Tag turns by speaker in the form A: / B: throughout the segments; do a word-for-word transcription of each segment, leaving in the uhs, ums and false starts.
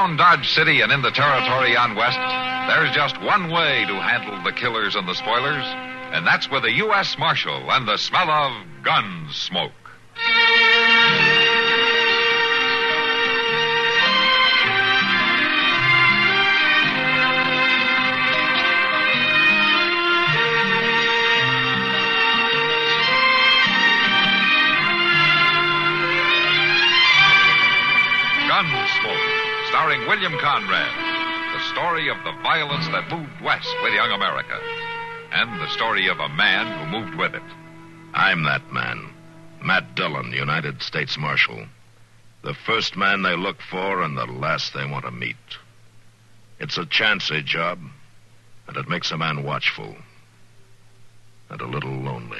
A: Around Dodge City and in the territory on West, there's just one way to handle the killers and the spoilers, and that's with a U S Marshal and the smell of gun smoke. Gunsmoke, starring William Conrad. The story of the violence that moved west with young America. And the story of a man who moved with it.
B: I'm that man. Matt Dillon, United States Marshal. The first man they look for and the last they want to meet. It's a chancy job, and it makes a man watchful. And a little lonely.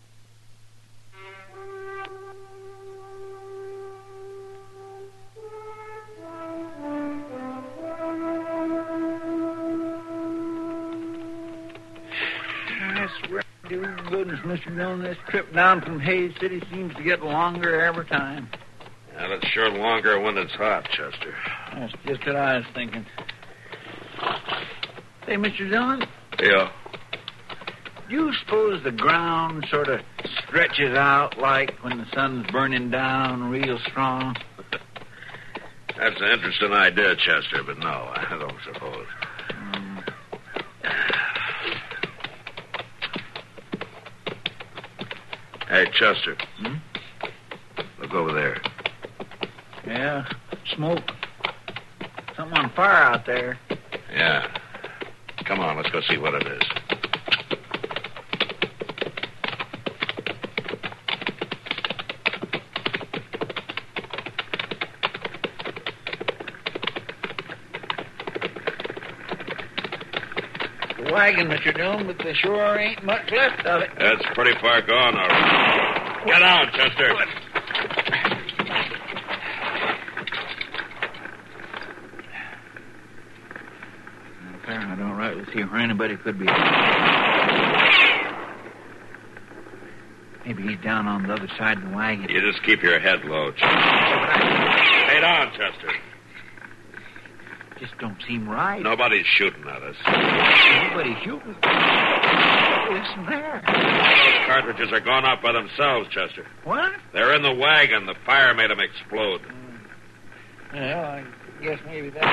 C: Dear goodness, Mister Dillon, this trip down from Hayes City seems to get longer every time.
D: Well, it's sure longer when it's hot, Chester.
C: That's just what I was thinking. Hey, Mister Dillon?
D: Yeah?
C: Do you suppose the ground sort of stretches out like when the sun's burning down real strong?
D: That's an interesting idea, Chester, but no, I don't suppose.
C: Um,
D: Hey, Chester.
C: Hmm?
D: Look over there.
C: Yeah, smoke. Something on fire out there.
D: Yeah. Come on, let's go see what it is.
C: The wagon, Mister Dillon, but there sure ain't much left of it.
D: That's pretty far gone, all right. Get out, Chester.
C: I don't rightly see where anybody could be. Maybe he's down on the other side of the wagon.
D: You just keep your head low, Chester. Stay down, Chester.
C: Just don't seem right.
D: Nobody's shooting at us.
C: Nobody's shooting. Listen there.
D: Those cartridges are gone off by themselves, Chester.
C: What?
D: They're in the wagon. The fire made them explode.
C: Well, I guess maybe that...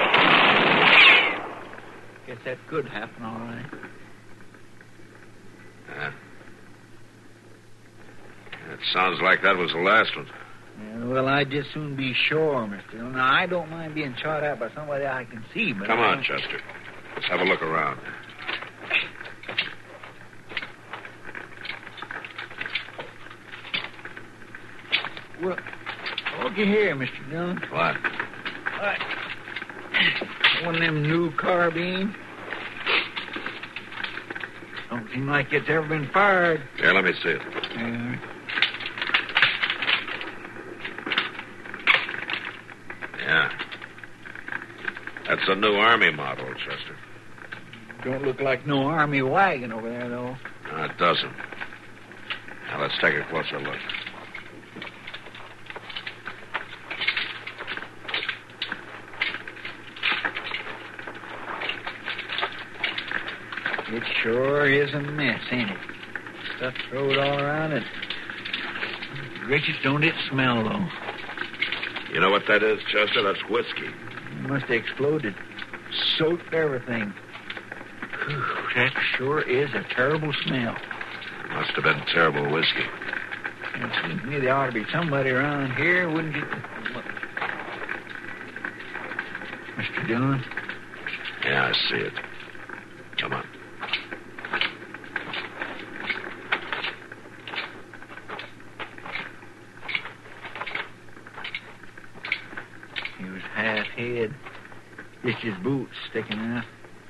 C: Guess that could happen, all right.
D: Yeah. It sounds like that was the last one.
C: Yeah, well, I'd just soon be sure, Mister Dillon. Now, I don't mind being shot at by somebody I can see, but...
D: Come
C: I
D: on,
C: don't...
D: Chester. Let's have a look around.
C: Well, looky here, Mister Dillon.
D: What?
C: What? One of them new carbines. Don't seem like it's ever been fired.
D: Here, let me see it.
C: Yeah.
D: Yeah. That's a new Army model, Chester.
C: Don't look like no Army wagon over there, though.
D: No, it doesn't. Now, let's take a closer look.
C: It sure is a mess, ain't it? Stuff thrown all around it. Gracious, don't it smell, though?
D: You know what that is, Chester? That's whiskey.
C: It must have exploded. Soaked everything. Whew, that sure is a terrible smell.
D: Must have been terrible whiskey.
C: It seems to me there ought to be somebody around here, wouldn't you? Mister Dillon?
D: Yeah, I see it. Come on.
C: He was half head. Just his boots sticking out.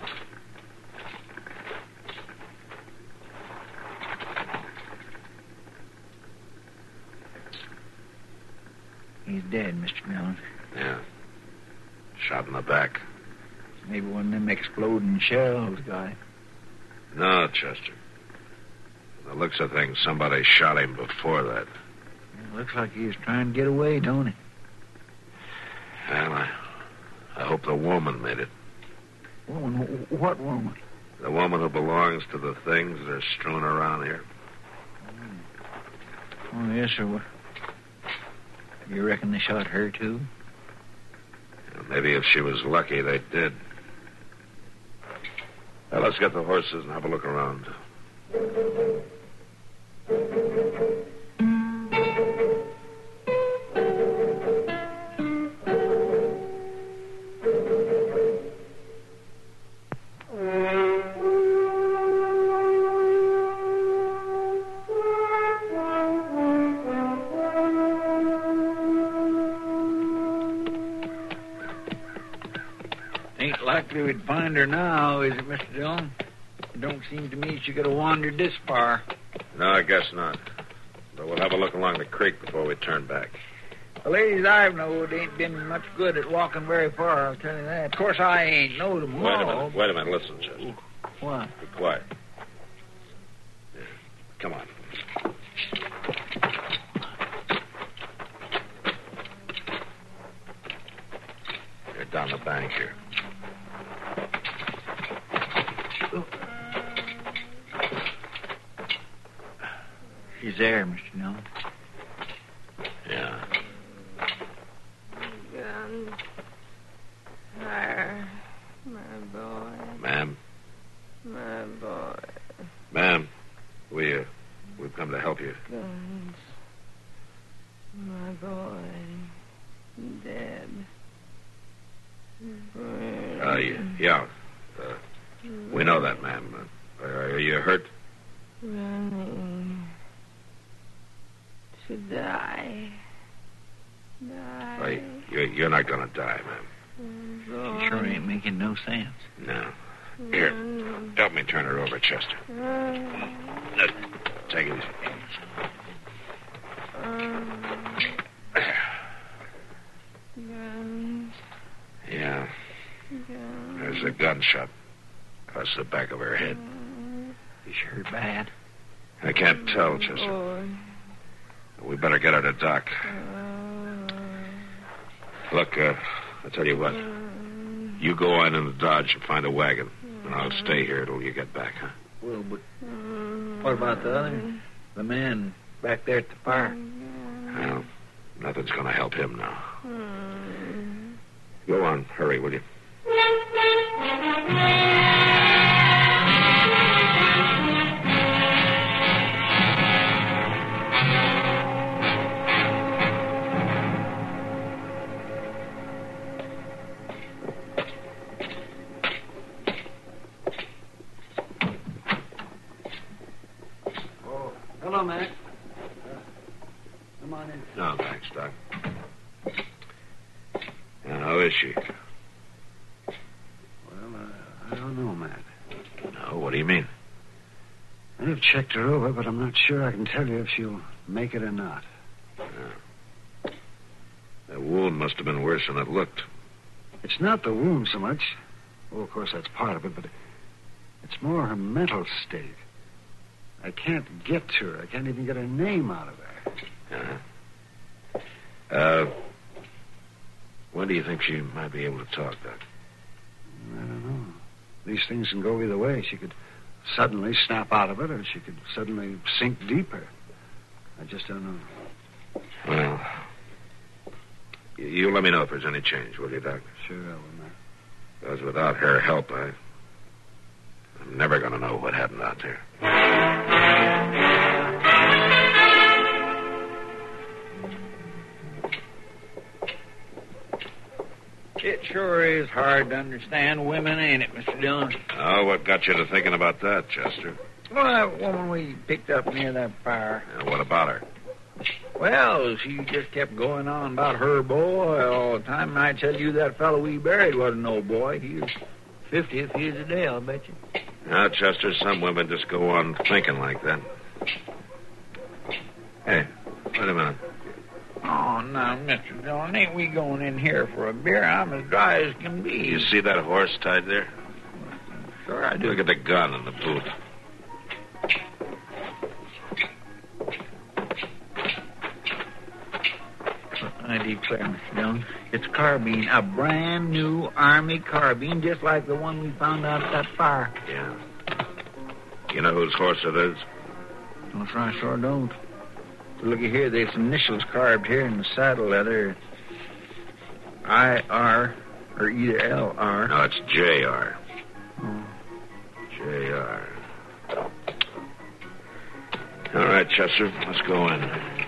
C: He's dead, Mister Dillon.
D: Yeah. Shot in the back.
C: Maybe one of them exploding shells got him.
D: No, Chester. From the looks of things, somebody shot him before that.
C: It looks like he was trying to get away, don't it?
D: Well, I, I hope the woman made it.
C: Woman? What woman?
D: The woman who belongs to the things that are strewn around here.
C: Oh, yes, sir. You reckon they shot her, too?
D: Well, maybe if she was lucky, they did. Well, let's get the horses and have a look around.
C: Ain't likely we'd find her now, is it, Mister Dillon? It don't seem to me she could have wandered this far.
D: No, I guess not. But we'll have a look along the creek before we turn back.
C: The ladies I've knowed ain't been much good at walking very far, I'll tell you that. Of course, I ain't knowed them all.
D: Wait a minute. Wait a minute. Listen, Chester.
C: What?
D: Be quiet. Yeah. Come on. You're down the bank here.
C: She's there, Mister Dillon.
D: Yeah.
E: Gun. Fire. My boy.
D: Ma'am?
E: My boy.
D: Ma'am, we, uh, we've come to help you.
E: Guns. My boy. Dead.
D: Uh, yeah. Uh, we know that, ma'am. Uh, are you hurt?
E: Running. To die. Die.
D: Uh, you're, you're not going to die, ma'am.
C: She sure ain't making no sense.
D: No. Here, help me turn her over, Chester. Uh, take it easy.
E: Guns.
D: Yeah.
E: Guns.
D: There's a gunshot across the back of her head.
C: You sure bad?
D: I can't tell, Chester.
E: Boy.
D: We better get her to Doc. Look, uh, I'll tell you what. You go on in the Dodge and find a wagon, and I'll stay here till you get back, huh?
C: Well, but what about the other? The man back there at the fire?
D: Well, nothing's going to help him now. Go on. Hurry, will you?
C: Hello, Mac. Come on in.
D: No, thanks, Doc. Now, how is she?
F: Well, uh, I don't know, Matt.
D: No, what do you mean?
F: I've checked her over, but I'm not sure I can tell you if she'll make it or not.
D: Yeah. That wound must have been worse than it looked.
F: It's not the wound so much. Oh, of course, that's part of it, but it's more her mental state. I can't get to her. I can't even get her name out of her.
D: Uh-huh. Uh, when do you think she might be able to talk, Doc?
F: I don't know. These things can go either way. She could suddenly snap out of it, or she could suddenly sink deeper. I just don't know.
D: Well, you, you let me know if there's any change, will you, Doc?
F: Sure I will, Matt.
D: Because without her help, I, I'm never going to know what happened out there.
C: It sure is hard to understand women, ain't it, Mister Dillon?
D: Oh, what got you to thinking about that, Chester?
C: Well, that woman we picked up near that fire.
D: Yeah, what about her?
C: Well, she just kept going on about her boy all the time, and I tell you that fellow we buried wasn't no boy. He was fiftieth years a day, I'll bet you.
D: Now, Chester, some women just go on thinking like that. Hey, wait a minute.
C: Oh, now, Mister Dillon, ain't we going in here for a beer? I'm as dry as can be.
D: You see that horse tied there?
C: Sure I do.
D: Look at the gun in the boot.
C: What idea declare, Mister Dillon. It's a carbine, a brand new Army carbine, just like the one we found out at that fire.
D: Yeah. You know whose horse it is?
C: No, sir, I sure don't. Looky here, there's initials carved here in the saddle leather. I R or either L R.
D: No, it's J R.
C: Oh.
D: J R. All right, Chester, let's go in.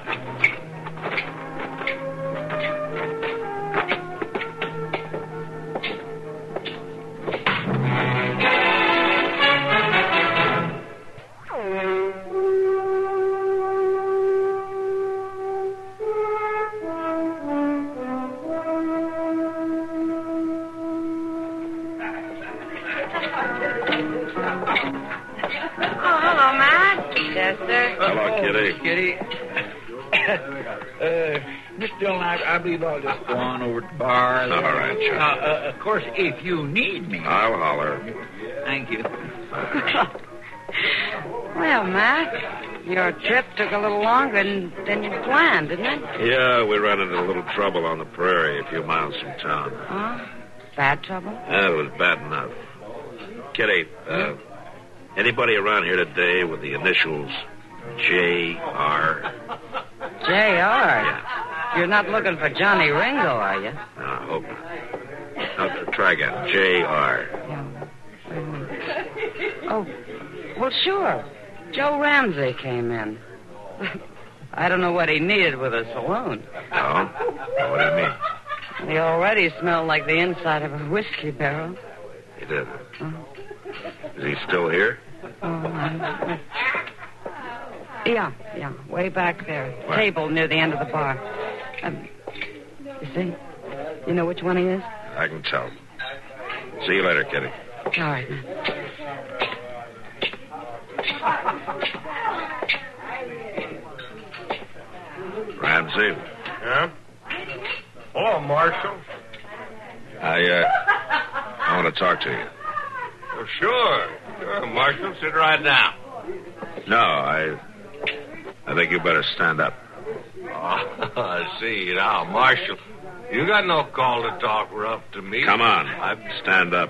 C: I believe I'll just go on over to the bar.
D: All right, Chuck.
C: Uh, uh, of course, if you need me.
D: I'll holler.
C: Thank you.
E: Well, Mac, your trip took a little longer than, than you planned, didn't it?
D: Yeah, we ran into a little trouble on the prairie a few miles from town.
E: Huh? Bad trouble?
D: Yeah, it was bad enough. Kitty, uh, anybody around here today with the initials J R?
E: J R?
D: Yeah.
E: You're not looking for Johnny Ringo, are you?
D: No, I hope not. No, try again. J R.
E: Yeah. Wait a minute. Oh, well, sure. Joe Ramsey came in. I don't know what he needed with a saloon.
D: No? What do you mean?
E: He already smelled like the inside of a whiskey barrel.
D: He did.
E: Oh.
D: Is he still here?
E: Oh, I... Yeah, yeah, way back there.
D: What?
E: Table near the end of the bar. Um, you see? You know which one he is?
D: I can tell. See you later, Kitty.
E: All right.
D: Ramsey.
G: Yeah? Hello, Marshal.
D: I, uh, I want to talk to you.
G: Well, sure. Sure, Marshal. Sit right down.
D: No, I... I think you better stand up.
G: Oh, I see now, Marshal. You got no call to talk rough to me.
D: Come on.
G: I...
D: Stand up.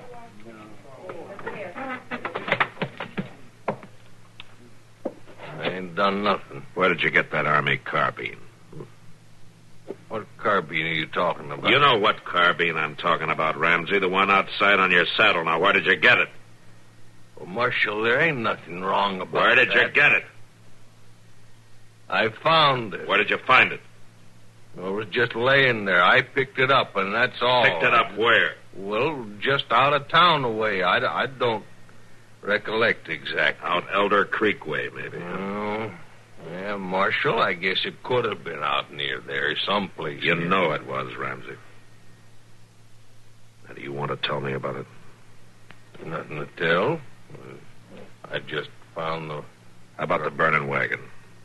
G: I ain't done nothing.
D: Where did you get that Army carbine?
G: What carbine are you talking about?
D: You know what carbine I'm talking about, Ramsey. The one outside on your saddle. Now, where did you get it?
G: Well, Marshal, there ain't nothing wrong about
D: Where did
G: that.
D: you get it?
G: I found it.
D: Where did you find it?
G: Well, it was just laying there. I picked it up, and that's all.
D: Picked it up where?
G: Well, just out of town away. I, I don't recollect exactly.
D: Out Elder Creek way, maybe.
G: Oh, yeah, Marshal, I guess it could have been out near there, someplace.
D: You
G: near
D: know
G: there.
D: it was, Ramsey. Now, do you want to tell me about it?
G: Nothing to tell. I just found the...
D: How about the burning wagon?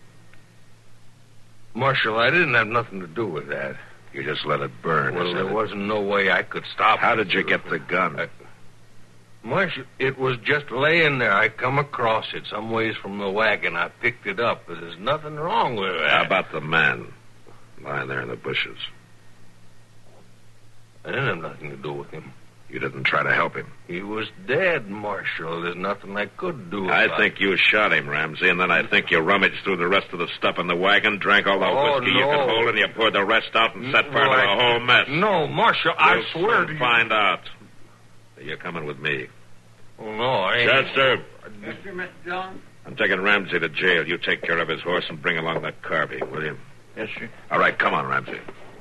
G: Marshal, I didn't have nothing to do with that.
D: You just let it burn.
G: Well,
D: is
G: there
D: it?
G: wasn't no way I could stop
D: How
G: it.
D: did you get the gun?
G: I... Marshal, it was just laying there. I come across it some ways from the wagon. I picked it up. There's nothing wrong with that.
D: How about the man lying there in the bushes?
G: I didn't have nothing to do with him.
D: You didn't try to help him.
G: He was dead, Marshal. There's nothing I could do
D: I
G: about
D: think you shot him, Ramsey, and then I think you rummaged through the rest of the stuff in the wagon, drank all the
G: Oh,
D: whiskey you
G: no.
D: could hold, and you poured the rest out and set fire
G: No,
D: to
G: I-
D: the whole mess.
G: No, Marshal, I
D: We'll
G: swear
D: soon
G: to you.
D: find out. You're coming with me.
G: Oh, no, I ain't.
D: Chester,
C: Mister Mister John?
D: I'm taking Ramsey to jail. You take care of his horse and bring along that carbine, will you?
C: Yes, sir.
D: All right, come on, Ramsey.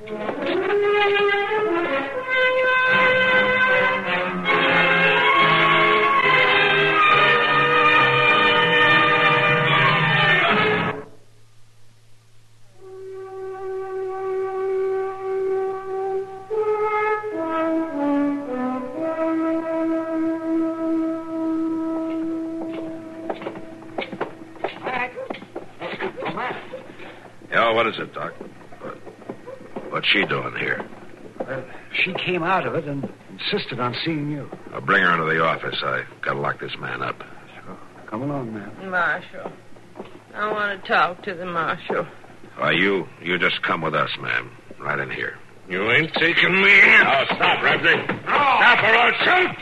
D: Yeah, what is it, Doc? What, what's she doing here?
F: Well, she came out of it and insisted on seeing you.
D: I'll bring her into the office. I gotta lock this man up.
F: So, come along, ma'am.
E: Marshal. I want to talk to the marshal.
D: Why, you, you just come with us, ma'am. Right in here.
G: You ain't taking me in.
D: Oh, stop, Ramsey. Stop or I'll shoot.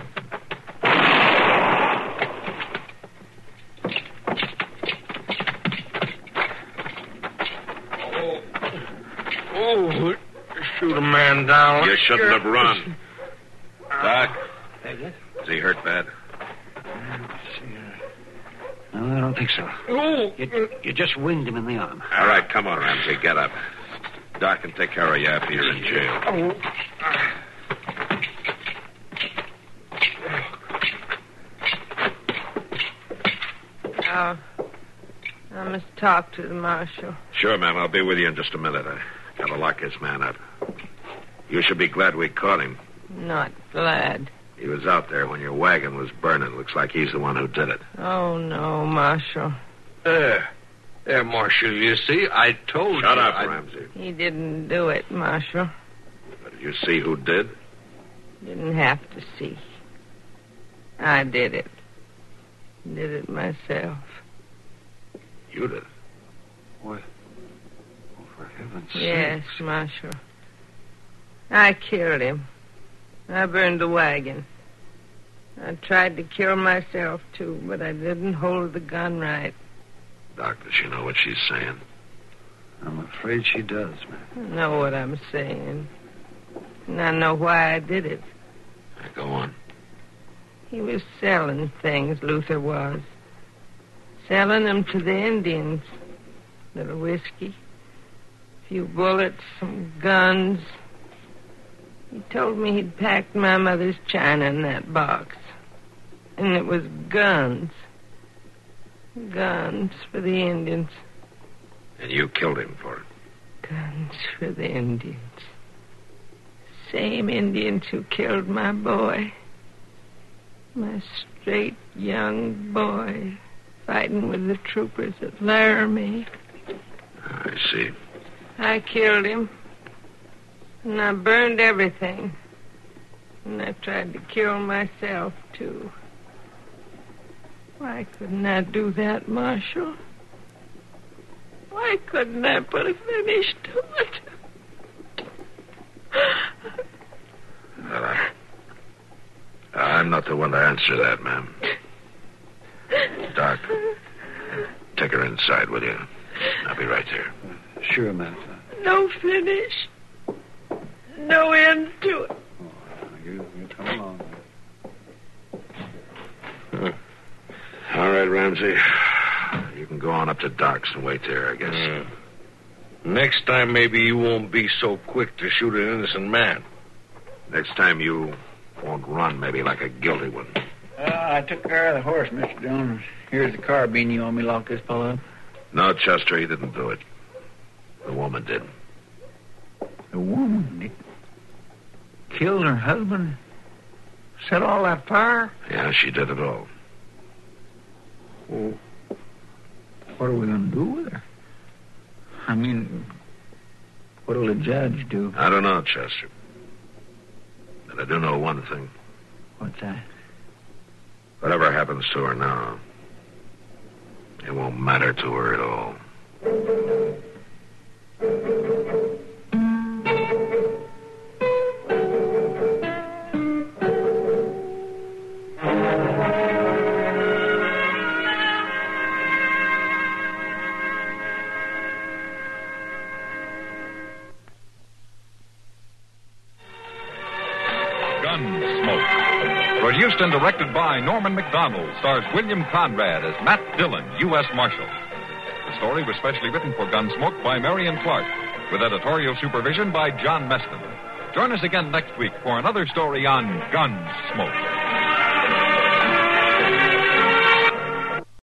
G: Oh, shoot a man down.
D: You shouldn't have run. Doc, is he hurt bad?
F: No, I don't think so.
G: Oh.
F: You, you just winged him in the arm.
D: All right, come on, Ramsey. Get up. Doc can take care of you after you're in jail.
G: Oh.
H: Oh, I must talk to the marshal.
D: Sure, ma'am. I'll be with you in just a minute. I gotta lock this man up. You should be glad we caught him.
H: Not glad.
D: He was out there when your wagon was burning. Looks like he's the one who did it.
H: Oh, no, Marshal.
G: There. There, Marshal, you see, I told
D: Shut
G: you.
D: up,
G: I...
D: Ramsey.
H: He didn't do it, Marshal.
D: But did you see who did?
H: Didn't have to see. I did it. Did it myself.
D: You did.
F: What? Oh, for heaven's
H: Yes,
F: sakes.
H: Marshal. I killed him. I burned the wagon. I tried to kill myself, too, but I didn't hold the gun right.
D: Doc, does she know what she's saying?
F: I'm afraid she does, man.
H: I know what I'm saying. And I know why I did it.
D: Now, go on.
H: He was selling things, Luther was. Selling them to the Indians. Little whiskey, a few bullets, some guns. He told me he'd packed my mother's china in that box. And it was guns. Guns for the Indians.
D: And you killed him for it.
H: Guns for the Indians. Same Indians who killed my boy. My straight young boy fighting with the troopers at Laramie.
D: I see.
H: I killed him. And I burned everything. And I tried to kill myself, too. Why couldn't I do that, Marshal? Why couldn't I put a finish to it?
D: Well, I, I'm not the one to answer that, ma'am. Doc, take her inside, will you? I'll be right there.
F: Sure, man.
H: No finish. No end to it.
F: Oh, you, you come along.
D: Huh. All right, Ramsey. You can go on up to Doc's and wait there, I guess.
G: Yeah. Next time, maybe you won't be so quick to shoot an innocent man.
D: Next time you won't run, maybe like a guilty one.
C: Uh, I took care of the horse, Mister Jones. Here's the carbine. You want me to lock this fellow up?
D: No, Chester, he didn't do it. The woman did.
C: The woman did? Killed her husband? Set all that fire?
D: Yeah, she did it all.
C: Well, what are we going to do with her? I mean, what'll the judge do?
D: I don't know, Chester. But I do know one thing.
C: What's that?
D: Whatever happens to her now, it won't matter to her at all.
A: Gunsmoke. Produced and directed by Norman McDonald, stars William Conrad as Matt Dillon, U S Marshal. The story was specially written for Gunsmoke by Marion Clark, with editorial supervision by John Meston. Join us again next week for another story on Gunsmoke.